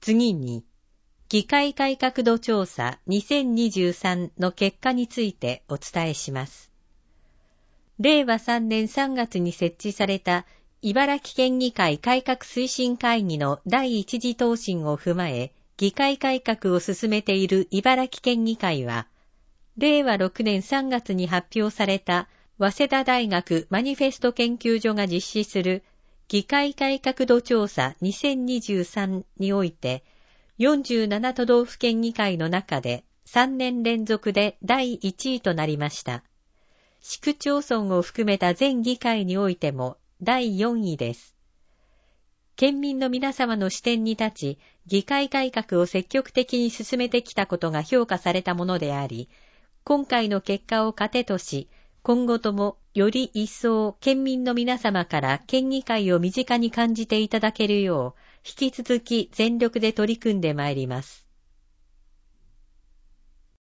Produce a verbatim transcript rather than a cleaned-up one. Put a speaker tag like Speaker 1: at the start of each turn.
Speaker 1: 次に、議会改革度調査にせんにじゅうさんの結果についてお伝えします。れいわさんねんさんがつに設置された茨城県議会改革推進会議の第一次答申を踏まえ、議会改革を進めている茨城県議会は、れいわろくねんさんがつに発表された早稲田大学マニフェスト研究所が実施する議会改革度調査にせんにじゅうさんにおいて、よんじゅうなな都道府県議会の中でさんねん連続でだいいちいとなりました。市区町村を含めた全議会においてもだいよんいです。県民の皆様の視点に立ち、議会改革を積極的に進めてきたことが評価されたものであり、今回の結果を糧とし、今後ともより一層県民の皆様から県議会を身近に感じていただけるよう、引き続き全力で取り組んでまいります。